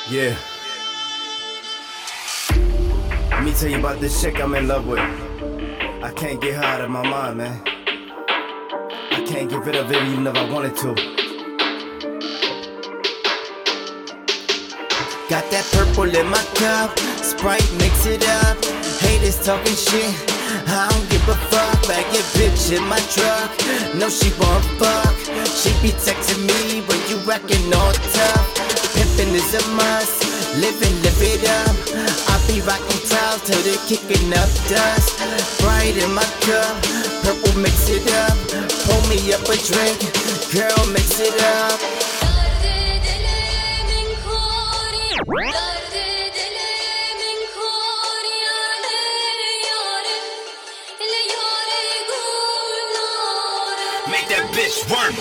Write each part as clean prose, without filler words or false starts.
Yeah. Let me tell you about this chick I'm in love with. I can't get her out of my mind, man. I can't get rid of it even if I wanted to. Got that purple in my cup, Sprite, mix it up. Haters talking shit, I don't give a fuck. Bag your bitch in my truck, no she won't fuck. She be texting me when you rackin' all tough. Pimpin' is a must, live it up. I be rockin' clouds till they kicking up dust. Sprite in my cup, purple mix it up. Pour me up a drink, girl mix it up. Make that bitch work.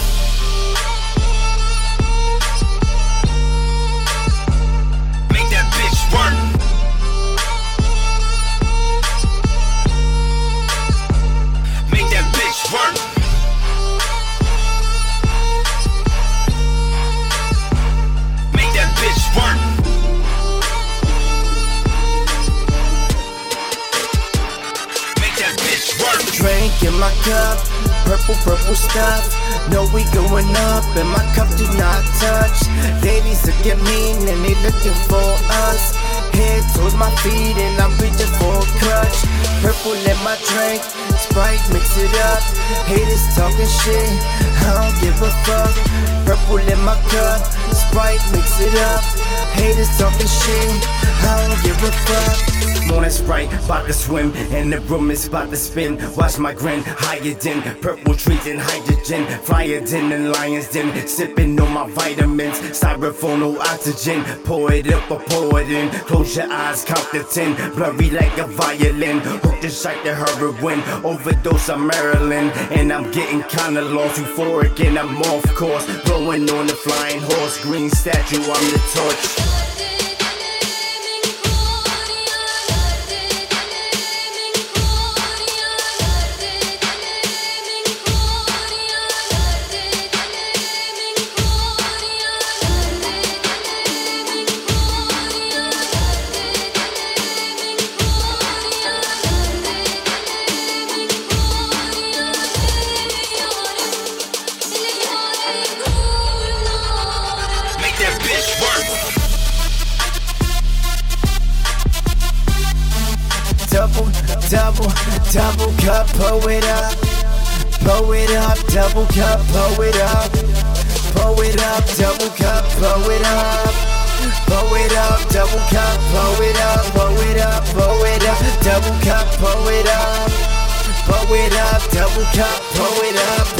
Make that bitch work. Make that bitch work. Make that bitch work. Make that bitch work. Drink in my cup, purple stuff. No, we going up, and my cup do not touch. Ladies look at me and they looking for us. Head towards my feet and I'm reaching for a clutch. Purple in my drink, Sprite mix it up. Haters talking shit, I don't give a fuck. Purple in my cup, Sprite mix it up. Haters talking shit, I don't give a fuck. Morning Sprite, bout to swim, and the room is about to spin. Watch my grin, higher than purple trees and hydrogen. Flyer than the lion's den, sipping on my vitamins. Styrofoam, no oxygen. Pour it up or pour it in. Close your eyes, count to 10. Blurry like a violin. Hook the shot to heroin. Overdose of Maryland. And I'm getting kinda lost, euphoric, and I'm off course. Blowing on the flying horse. Green statue, I'm the torch. Double cup, pour it up, double cup, pour it up, double cup, pour it up, double cup, pour it up, double cup, pour it up, double cup, pour it up.